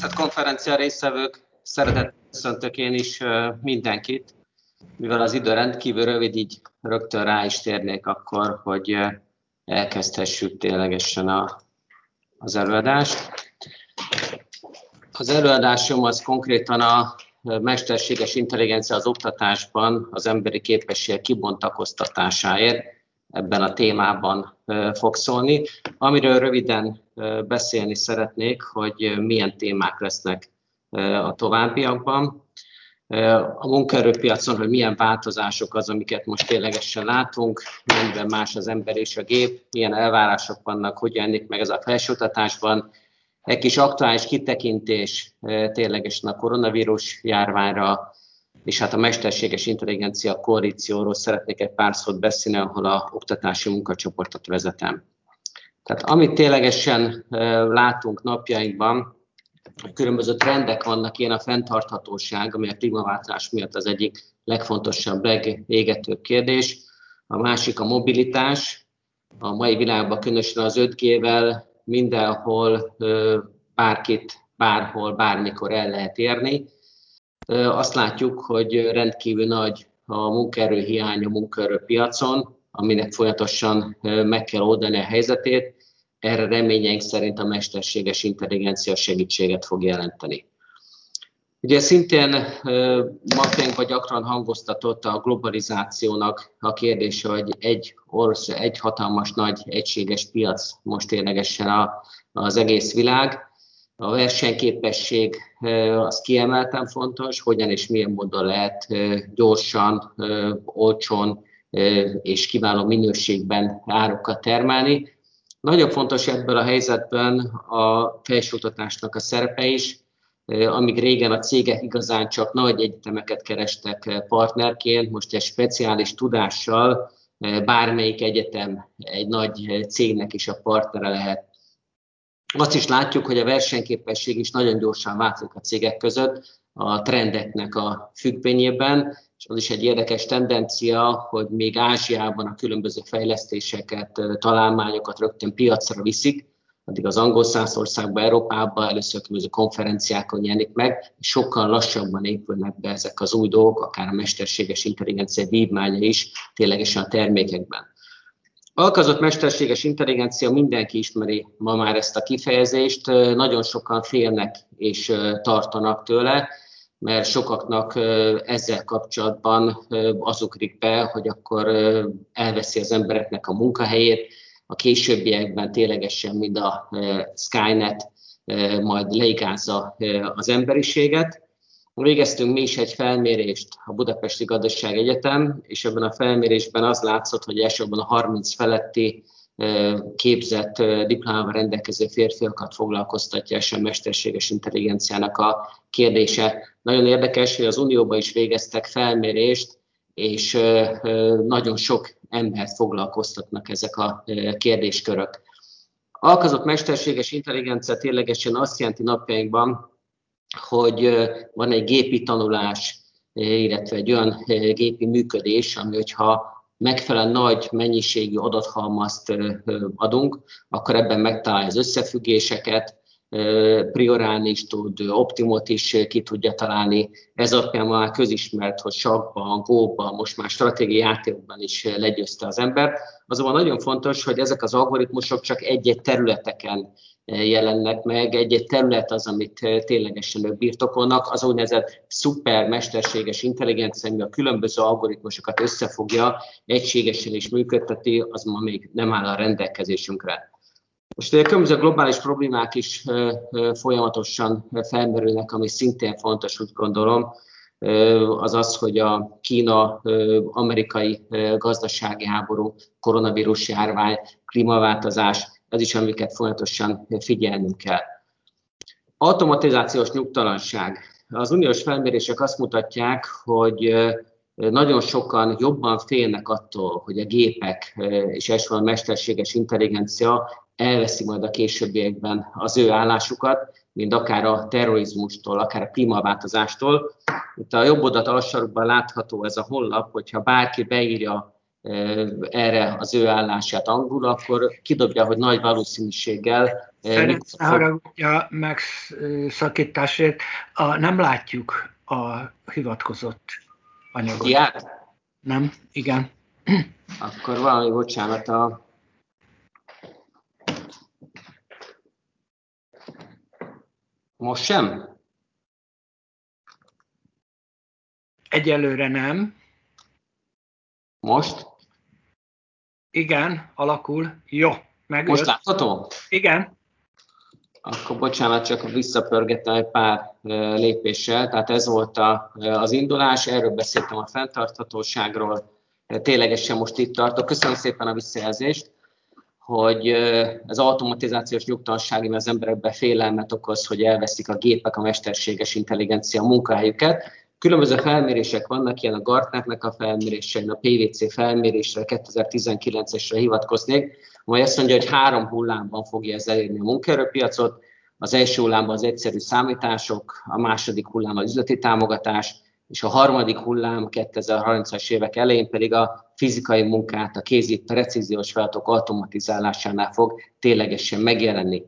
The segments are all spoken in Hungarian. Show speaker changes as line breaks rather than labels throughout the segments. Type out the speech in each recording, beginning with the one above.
Tisztelt konferencia résztvevők, szeretettel köszöntök én is mindenkit. Mivel az idő rendkívül rövid, így rögtön rá is térnék akkor, hogy elkezdhessük ténylegesen az előadást. Az előadásom az konkrétan a mesterséges intelligencia az oktatásban az emberi képességek kibontakoztatásáért ebben a témában fog szólni. Amiről röviden beszélni szeretnék, hogy milyen témák lesznek a továbbiakban. A munkaerőpiacon, hogy milyen változások az, amiket most ténylegesen látunk, mennyiben más az ember és a gép, milyen elvárások vannak, hogy jelenik meg ez a felsőoktatásban. Egy kis aktuális kitekintés ténylegesen a koronavírus járványra, és hát a mesterséges intelligencia koalícióról szeretnék egy pár szót beszélni, ahol a oktatási munkacsoportot vezetem. Tehát amit ténylegesen látunk napjainkban, különböző trendek vannak, ilyen a fenntarthatóság, ami a klímaváltozás miatt az egyik legfontosabb, legégetőbb kérdés. A másik a mobilitás. A mai világban különösen az 5G-vel mindenhol, bárkit, bárhol, bármikor el lehet érni. Azt látjuk, hogy rendkívül nagy a munkaerőhiány a munkaerőpiacon, aminek folyamatosan meg kell oldani a helyzetét. Erre reményeink szerint a mesterséges intelligencia segítséget fog jelenteni. Ugye szintén napjainkban gyakran hangoztatott a globalizációnak a kérdése, hogy egy hatalmas nagy egységes piac most ténylegesen az egész világ. A versenyképesség az kiemelten fontos, hogyan és milyen módon lehet gyorsan, olcsón és kiváló minőségben árukat termelni. Nagyon fontos ebből a helyzetben a felsőoktatásnak a szerepe is. Amíg régen a cégek igazán csak nagy egyetemeket kerestek partnerként, most egy speciális tudással bármelyik egyetem egy nagy cégnek is a partnere lehet. Azt is látjuk, hogy a versenyképesség is nagyon gyorsan változik a cégek között a trendeknek a függvényében, és az is egy érdekes tendencia, hogy még Ázsiában a különböző fejlesztéseket, találmányokat rögtön piacra viszik, addig az angol száz országban, Európában először különböző konferenciákon jelenik meg, és sokkal lassabban épülnek be ezek az új dolgok, akár a mesterséges intelligencia vívmánya is ténylegesen a termékekben. Alkalmazott mesterséges intelligencia, mindenki ismeri ma már ezt a kifejezést, nagyon sokan félnek és tartanak tőle, mert sokaknak ezzel kapcsolatban az ugrik be, hogy akkor elveszi az embereknek a munkahelyét, a későbbiekben ténylegesen, mint a Skynet, majd leigázza az emberiséget. Végeztünk mi is egy felmérést a Budapesti Gazdasági Egyetem, és ebben a felmérésben az látszott, hogy elsősorban a 30 feletti képzett diplomával rendelkező férfiakat foglalkoztatja és a mesterséges intelligenciának a kérdése. Nagyon érdekes, hogy az Unióban is végeztek felmérést, és nagyon sok embert foglalkoztatnak ezek a kérdéskörök. Alkalmazott mesterséges intelligencia ténylegesen azt jelenti napjainkban, hogy van egy gépi tanulás, illetve egy olyan gépi működés, ami hogyha megfelelően nagy mennyiségű adathalmazt adunk, akkor ebben megtalálja az összefüggéseket, priorálni is tud, optimumot is ki tudja találni. Ez alapján már közismert, hogy sakkban, góban, most már stratégiai játékokban is legyőzte az ember. Azonban nagyon fontos, hogy ezek az algoritmusok csak egy-egy területeken jelennek meg, egy-egy terület az, amit ténylegesen ők birtokolnak, az úgynevezett szuper mesterséges intelligencia, ami a különböző algoritmusokat összefogja, egységesen is működteti, az ma még nem áll a rendelkezésünkre. Most a különböző globális problémák is folyamatosan felmerülnek, ami szintén fontos, úgy gondolom, az az, hogy a Kína-amerikai gazdasági háború, koronavírus járvány, klímaváltozás, ez is, amiket folyamatosan figyelnünk kell. Automatizációs nyugtalanság. Az uniós felmérések azt mutatják, hogy nagyon sokan jobban félnek attól, hogy a gépek és elsősorban a mesterséges intelligencia elveszi majd a későbbiekben az ő állásukat, mint akár a terrorizmustól, akár a klímaváltozástól. Itt a jobb oldalt alsó sarokban látható ez a honlap, hogyha bárki beírja erre az ő állását angol, akkor kidobja, hogy nagy valószínűséggel
Ferenc, ne haragudja meg szakításért, nem látjuk a hivatkozott anyagot.
Diát?
Nem? Igen.
Akkor valami bocsánat Most sem?
Egyelőre nem.
Most?
Igen, alakul. Jó, megjött.
Most látható?
Igen.
Akkor bocsánat, csak visszapörgettem egy pár lépéssel. Tehát ez volt az indulás, erről beszéltem a fenntarthatóságról. Ténylegesen most itt tartok. Köszönöm szépen a visszajelzést, hogy az automatizációs nyugtalanság az emberekben félelmet okoz, hogy elveszik a gépek, a mesterséges intelligencia munkahelyüket. Különböző felmérések vannak, ilyen a Gartnernek a felmérése, a PwC felmérésre, 2019-esre hivatkoznék, amely azt mondja, hogy 3 hullámban fogja ez elérni a munkaerőpiacot. Az első hullámban az egyszerű számítások, a második hullám az üzleti támogatás, és a harmadik hullám 2030-as évek elején pedig a fizikai munkát, a kézi precíziós feladatok automatizálásánál fog ténylegesen megjelenni.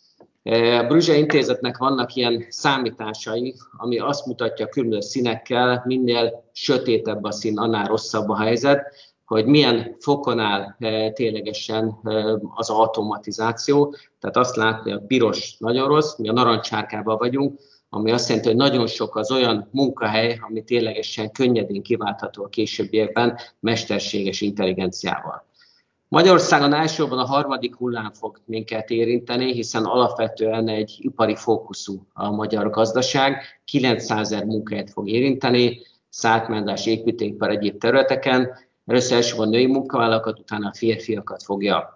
A Brüzse Intézetnek vannak ilyen számításai, ami azt mutatja különböző színekkel, minél sötétebb a szín, annál rosszabb a helyzet, hogy milyen fokon áll ténylegesen az automatizáció. Tehát azt látni, a piros nagyon rossz, mi a narancsárkában vagyunk, ami azt jelenti, hogy nagyon sok az olyan munkahely, ami ténylegesen könnyedén kiváltható a későbbiekben mesterséges intelligenciával. Magyarországon elsősorban a harmadik hullám fog minket érinteni, hiszen alapvetően egy ipari fókuszú a magyar gazdaság, 900 000 munkahelyet fog érinteni, szállítmányozás, építőipar, egyéb területeken. Először elsősorban női munkavállalókat, utána a férfiakat fogja.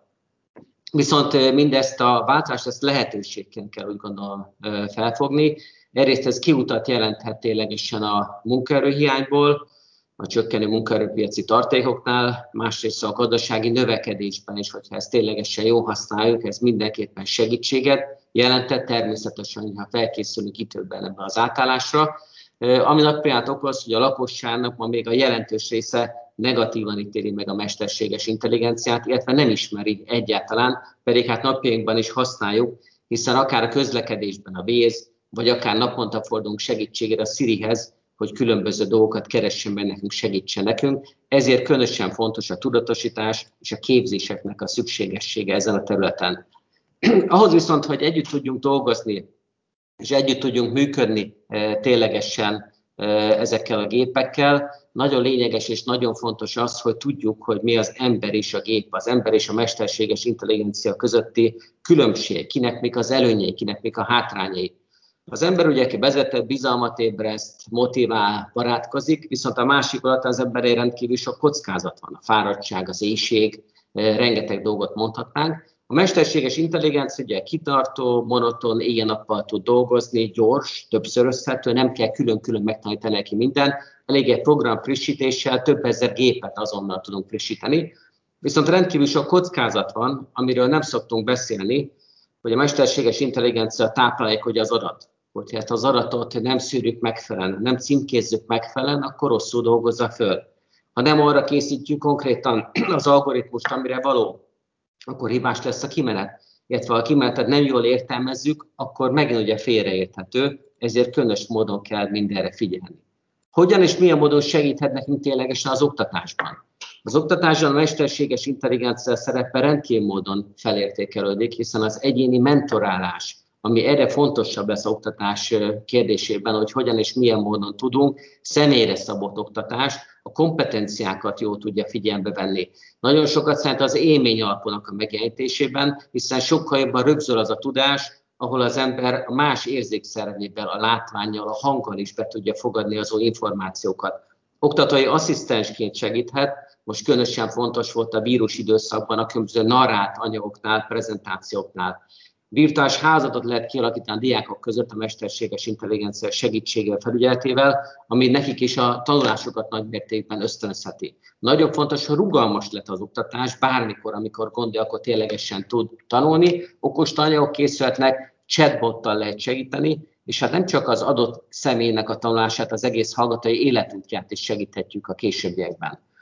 Viszont mindezt a változást, ezt lehetőségként kell úgy gondolom felfogni. Egyrészt ez kiutat jelenthet ténylegesen a munkaerőhiányból, a csökkenő munkaerőpiaci tartalékoknál, másrészt a gazdasági növekedésben is, hogyha ezt ténylegesen jól használjuk, ez mindenképpen segítséget jelentett, természetesen, ha felkészülünk időben ebbe az átállásra. Ami napját okoz, hogy a lakosságnak ma még a jelentős része negatívan ítéli meg a mesterséges intelligenciát, illetve nem ismeri egyáltalán, pedig hát napjainkban is használjuk, hiszen akár a közlekedésben a Waze, vagy akár naponta fordulunk segítségére a Sirihez, hogy különböző dolgokat keressen be nekünk, segítsen nekünk. Ezért különösen fontos a tudatosítás és a képzéseknek a szükségessége ezen a területen. Ahhoz viszont, hogy együtt tudjunk dolgozni, és együtt tudjunk működni ténylegesen ezekkel a gépekkel, nagyon lényeges és nagyon fontos az, hogy tudjuk, hogy mi az ember és a gép, az ember és a mesterséges intelligencia közötti különbség, kinek mik az előnyei, kinek mik a hátrányai. Az ember ugye, aki vezetett, bizalmat ébreszt, motivál, barátkozik, viszont a másik alatt az emberi rendkívül sok kockázat van, a fáradtság, az éhség, rengeteg dolgot mondhatnánk. A mesterséges intelligencia ugye kitartó, monoton, éjjel-nappal tud dolgozni, gyors, többszörözhető, nem kell külön-külön megtanítani neki mindent, elég egy program frissítéssel több ezer gépet azonnal tudunk frissíteni. Viszont rendkívül sok kockázat van, amiről nem szoktunk beszélni, hogy a mesterséges intelligencia táplálja az adat. Hogyha az adatot nem szűrjük megfelelően, nem címkézzük megfelelően, akkor rosszul dolgozza föl. Ha nem arra készítjük konkrétan az algoritmust, amire való, akkor hibás lesz a kimenet. Illetve ha a kimenetet nem jól értelmezzük, akkor megint ugye félreérthető, ezért különös módon kell mindenre figyelni. Hogyan és milyen módon segíthet nekünk ténylegesen az oktatásban? Az oktatásban a mesterséges intelligencia szerepe rendkívül módon felértékelődik, hiszen az egyéni mentorálás, ami erre fontosabb lesz az oktatás kérdésében, hogy hogyan és milyen módon tudunk személyre szabott oktatást, a kompetenciákat jól tudja figyelembe venni. Nagyon sokat számít az élmény alapúnak a megjelenítésében, hiszen sokkal jobban rögzül az a tudás, ahol az ember a más érzékszervével, a látvánnyal, a hanggal is be tudja fogadni azon információkat. Oktatói asszisztensként segíthet, most különösen fontos volt a vírus időszakban a különböző narrált anyagoknál, prezentációknál. Virtuális hálózatot lehet kialakítani a diákok között a mesterséges intelligencia segítségével, felügyeletével, ami nekik is a tanulásokat nagymértékben ösztönözheti. Nagyon fontos, hogy rugalmas lett az oktatás, bármikor, amikor gondolja, akkor ténylegesen tud tanulni. Okos tananyagok készülhetnek, chatbottal lehet segíteni, és hát nem csak az adott személynek a tanulását, az egész hallgatói életútját is segíthetjük a későbbiekben.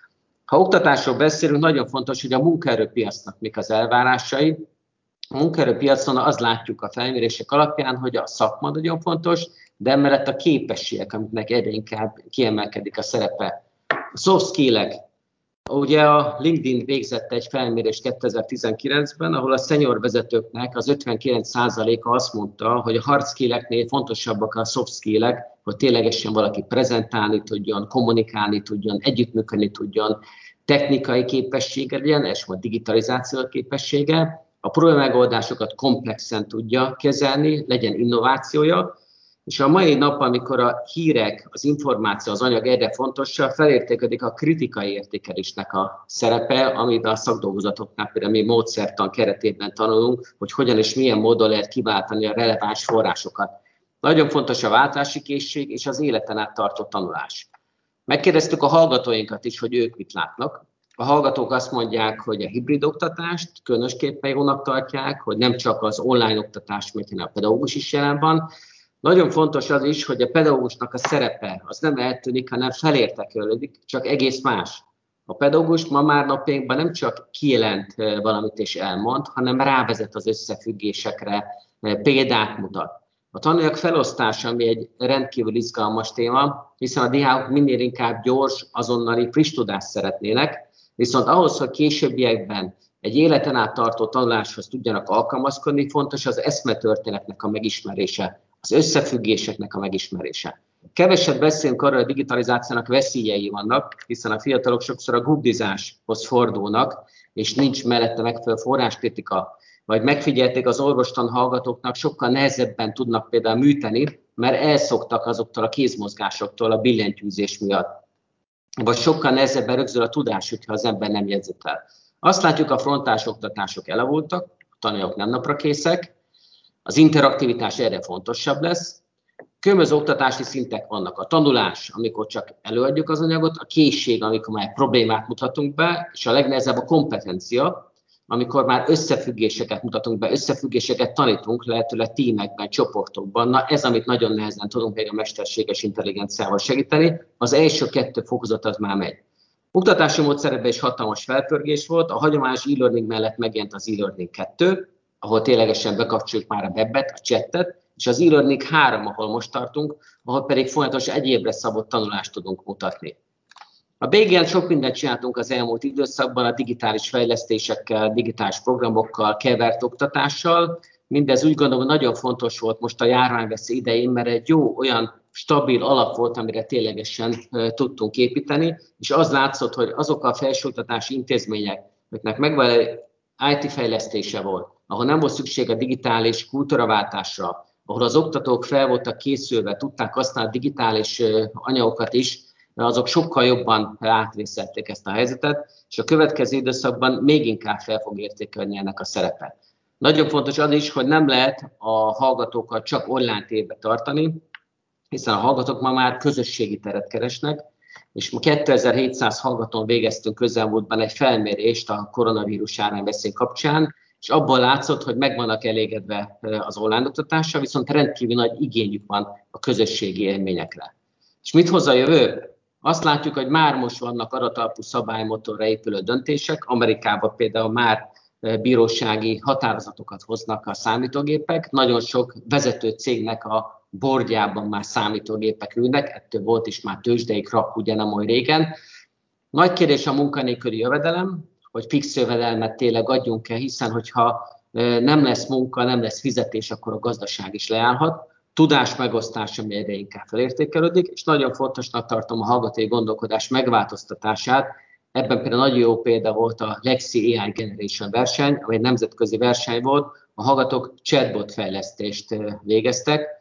Ha oktatásról beszélünk, nagyon fontos, hogy a munkaerőpiacnak mik az elvárásai. A munkaerőpiacon azt látjuk a felmérések alapján, hogy a szakma nagyon fontos, de emellett a képességek, amiknek egyre inkább kiemelkedik a szerepe. A soft skillek. Ugye a LinkedIn végzett egy felmérést 2019-ben, ahol a senior vezetőknek az 59%-a azt mondta, hogy a hard skilleknél fontosabbak a soft skillek, hogy ténylegesen valaki prezentálni tudjon, kommunikálni tudjon, együttműködni tudjon, technikai képessége legyen, és a digitalizáció képessége, a problémamegoldásokat komplexen tudja kezelni, legyen innovációja, és a mai nap, amikor a hírek, az információ, az anyag egyre fontosabb, felértékelik a kritikai értékelésnek a szerepe, amit a szakdolgozatoknál például mi módszertan keretében tanulunk, hogy hogyan és milyen módon lehet kiváltani a releváns forrásokat. Nagyon fontos a váltási készség és az életen át tartó tanulás. Megkérdeztük a hallgatóinkat is, hogy ők mit látnak. A hallgatók azt mondják, hogy a hibrid oktatást különösképpen jónak tartják, hogy nem csak az online oktatás, mert a pedagógus is jelen van. Nagyon fontos az is, hogy a pedagógusnak a szerepe az nem eltűnik, hanem felértékelődik, csak egész más. A pedagógus ma már napjainkban nem csak kijelent valamit és elmond, hanem rávezet az összefüggésekre, példát mutat. A tananyag felosztása, ami egy rendkívül izgalmas téma, hiszen a diákok minél inkább gyors, azonnali, friss tudást szeretnének, viszont ahhoz, hogy későbbiekben egy életen át tartó tanuláshoz tudjanak alkalmazkodni, fontos az eszmetörténetnek a megismerése, az összefüggéseknek a megismerése. Keveset beszélünk arról, hogy a digitalizációnak veszélyei vannak, hiszen a fiatalok sokszor a googlizáshoz fordulnak, és nincs mellette megfelelő forráskritika, vagy megfigyelték az orvostan hallgatóknak, sokkal nehezebben tudnak például műteni, mert elszoktak azoktól a kézmozgásoktól a billentyűzés miatt. Vagy sokkal nehezebben rögzül a tudás, hogyha az ember nem jegyzett el. Azt látjuk, a frontás oktatások elavultak, a tananyagok nem napra készek, az interaktivitás erre fontosabb lesz. Különböző oktatási szintek vannak. A tanulás, amikor csak előadjuk az anyagot, a készség, amikor már problémát mutatunk be, és a legnehezebb a kompetencia, amikor már összefüggéseket mutatunk be, összefüggéseket tanítunk, lehetőleg tímekben, csoportokban. Na ez, amit nagyon nehezen tudunk még a mesterséges intelligenciával segíteni, az első 2 fokozat az már megy. Oktatási módszerekben is hatalmas felpörgés volt, a hagyományos e-learning mellett megjelent az e-learning 2, ahol ténylegesen bekapcsoljuk már a webet, a chattet, és az e-learning 3, ahol most tartunk, ahol pedig folyamatos egyébre szabott tanulást tudunk mutatni. A BGN sok mindent csináltunk az elmúlt időszakban, a digitális fejlesztésekkel, digitális programokkal, kevert oktatással. Mindez úgy gondolom, hogy nagyon fontos volt most a járványveszély idején, mert egy jó, olyan stabil alap volt, amire ténylegesen tudtunk építeni, és az látszott, hogy azok a felsőoktatási intézmények, amiknek megvan IT fejlesztése volt, ahol nem volt szükség a digitális kultúraváltásra, ahol az oktatók fel voltak készülve, tudták használni digitális anyagokat is, azok sokkal jobban átvészelték ezt a helyzetet, és a következő időszakban még inkább fel fog értékelni ennek a szerepe. Nagyon fontos az is, hogy nem lehet a hallgatókat csak online térbe tartani, hiszen a hallgatók ma már közösségi teret keresnek, és ma 2700 hallgatón végeztünk közelmúltban egy felmérést a koronavírus járványveszély kapcsán, és abból látszott, hogy meg vannak elégedve az online oktatással, viszont rendkívül nagy igényük van a közösségi élményekre. És mit hoz a jövő? Azt látjuk, hogy már most vannak adatalapú szabálymotorra épülő döntések. Amerikában például már bírósági határozatokat hoznak a számítógépek. Nagyon sok vezető cégnek a bordjában már számítógépek ülnek, ettől volt is már tőzsdei krakk, ugye nem olyan régen. Nagy kérdés a munkanélküli jövedelem, hogy fix jövedelmet tényleg adjunk-e, hiszen hogyha nem lesz munka, nem lesz fizetés, akkor a gazdaság is leállhat. Tudás megosztása mérre inkább felértékelődik, és nagyon fontosnak tartom a hallgatói gondolkodás megváltoztatását. Ebben például nagyon jó példa volt a Lexi AI Generation verseny, amely egy nemzetközi verseny volt. A hallgatók chatbot fejlesztést végeztek.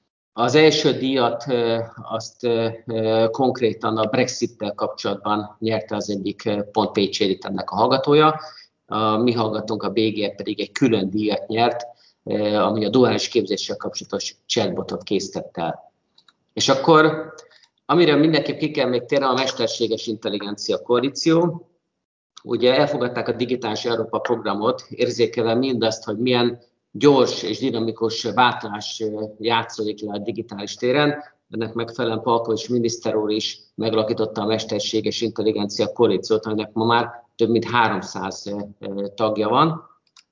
Az első díjat azt konkrétan a Brexit-tel kapcsolatban nyerte az egyik pont Pécsi ennek a hallgatója. A mi hallgatónk, a BGE pedig egy külön díjat nyert, ami a duális képzéssel kapcsolatos chatbotot készített el. És akkor, amire mindenképp ki kell még térni, a mesterséges intelligencia koalíció. Ugye elfogadták a Digitális Európa programot, érzékelve mindazt, hogy milyen gyors és dinamikus változás játszódik le a digitális téren. ennek megfelelően Palkovics miniszter úr is megalakította a mesterséges intelligencia koalíciót, aminek ma már több mint 300 tagja van.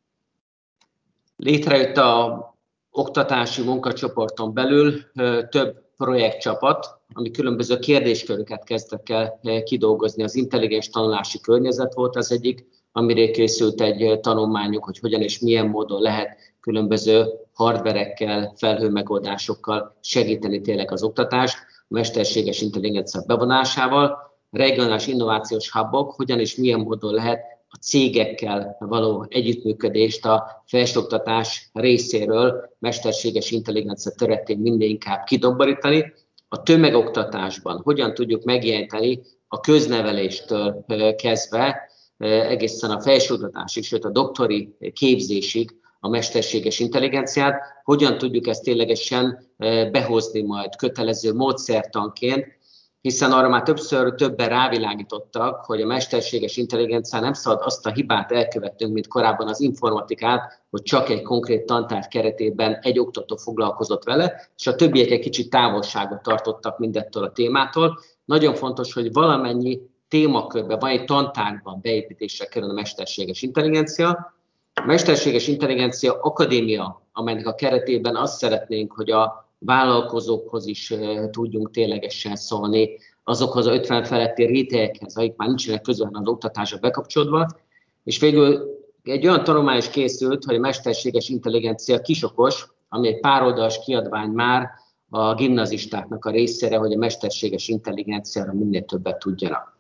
Létrejött a oktatási munkacsoporton belül több projektcsapat, ami különböző kérdésköröket kezdtek el kidolgozni. Az intelligens tanulási környezet volt az egyik, amire készült egy tanulmányuk, hogy hogyan és milyen módon lehet különböző hardverekkel, felhőmegoldásokkal segíteni tényleg az oktatást, a mesterséges intelligencia bevonásával. Regionális innovációs hubok, hogyan és milyen módon lehet a cégekkel való együttműködést a felsőoktatás részéről mesterséges intelligencia területén minél inkább kidomborítani. A tömegoktatásban hogyan tudjuk megjelenteni a közneveléstől kezdve egészen a felsőoktatásig, sőt a doktori képzésig a mesterséges intelligenciát, hogyan tudjuk ezt ténylegesen behozni majd kötelező módszertanként, hiszen arra már többen rávilágítottak, hogy a mesterséges intelligencia nem szabad azt a hibát elkövetnünk, mint korábban az informatikát, hogy csak egy konkrét tantárgy keretében egy oktató foglalkozott vele, és a többiek egy kicsit távolságot tartottak mindettől a témától. Nagyon fontos, hogy valamennyi témakörben, vagy egy tantárgyban beépítésre kerül a mesterséges intelligencia. A mesterséges intelligencia akadémia, amelynek a keretében azt szeretnénk, hogy a vállalkozókhoz is tudjunk ténylegesen szólni, azokhoz az 50 feletti rétegekhez, akik már nincsenek közvetlenül az oktatásra bekapcsolódva. És végül egy olyan tanulmány is készült, hogy a mesterséges intelligencia kisokos, ami egy pároldalas kiadvány már a gimnazistáknak a részére, hogy a mesterséges intelligenciára minél többet tudjanak.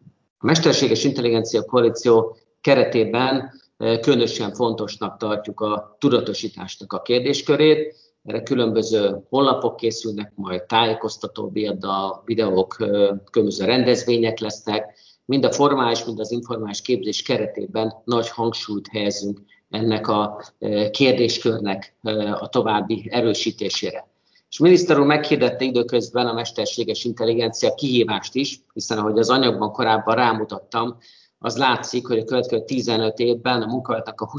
A mesterséges intelligencia koalíció keretében különösen fontosnak tartjuk a tudatosításnak a kérdéskörét. Erre különböző honlapok készülnek, majd tájékoztató videók, különböző rendezvények lesznek. Mind a formális, mind az informális képzés keretében nagy hangsúlyt helyezünk ennek a kérdéskörnek a további erősítésére. És a miniszter úr meghirdette időközben a mesterséges intelligencia kihívást is, hiszen ahogy az anyagban korábban rámutattam, az látszik, hogy a következő 15 évben a munkahelyeknek a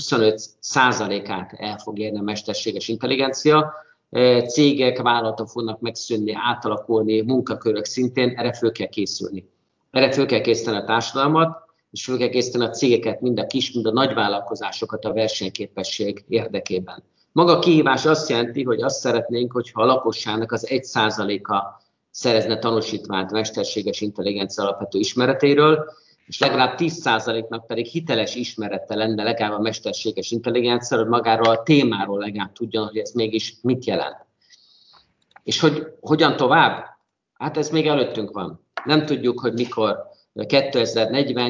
25%-át el fog érni a mesterséges intelligencia. Cégek, vállalatok fognak megszűnni, átalakulni, munkakörök szintén, erre föl kell készülni. Erre föl kell készíteni a társadalmat, és föl kell készíteni a cégeket, mind a kis, mind a nagy vállalkozásokat a versenyképesség érdekében. Maga a kihívás azt jelenti, hogy azt szeretnénk, hogyha a lakosságnak az 1%-a szerezne tanúsítványt mesterséges intelligencia alapvető ismereteiről, és legalább 10%-nak pedig hiteles ismerete lenne legalább a mesterséges intelligencia, hogy magáról a témáról legalább tudjon, hogy ez mégis mit jelent. És hogy hogyan tovább? Hát ez még előttünk van. Nem tudjuk, hogy mikor 2040,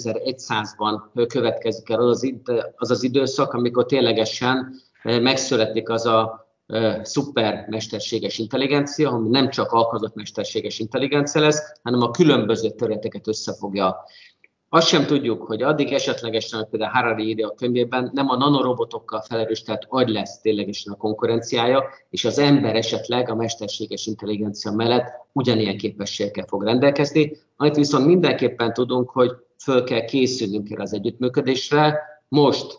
2100-ban következik el az az időszak, amikor ténylegesen megszületik az a szuper mesterséges intelligencia, ami nem csak alkalmazott mesterséges intelligencia lesz, hanem a különböző területeket összefogja. Azt sem tudjuk, hogy addig esetlegesen, például Harari írja a könyvében, nem a nanorobotokkal felerősített agy lesz ténylegesen a konkurenciája, és az ember esetleg a mesterséges intelligencia mellett ugyanilyen képességekkel fog rendelkezni, amit viszont mindenképpen tudunk, hogy föl kell készülnünk erre az együttműködésre most,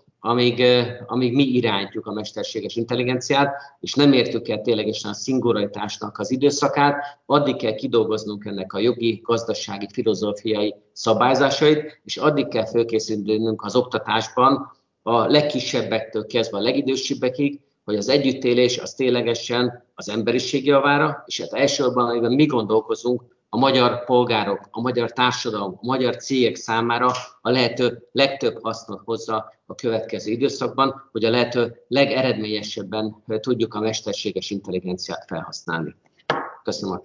amíg mi irányítjuk a mesterséges intelligenciát, és nem értük el ténylegesen a szingularitásnak az időszakát, addig kell kidolgoznunk ennek a jogi, gazdasági, filozófiai szabályzásait, és addig kell fölkészülnünk az oktatásban a legkisebbektől kezdve a legidősebbekig, hogy az együttélés az ténylegesen az emberiség javára, és hát elsősorban, amiben mi gondolkozunk, a magyar polgárok, a magyar társadalom, a magyar cégek számára a lehető legtöbb hasznot hozza a következő időszakban, hogy a lehető legeredményesebben tudjuk a mesterséges intelligenciát felhasználni. Köszönöm.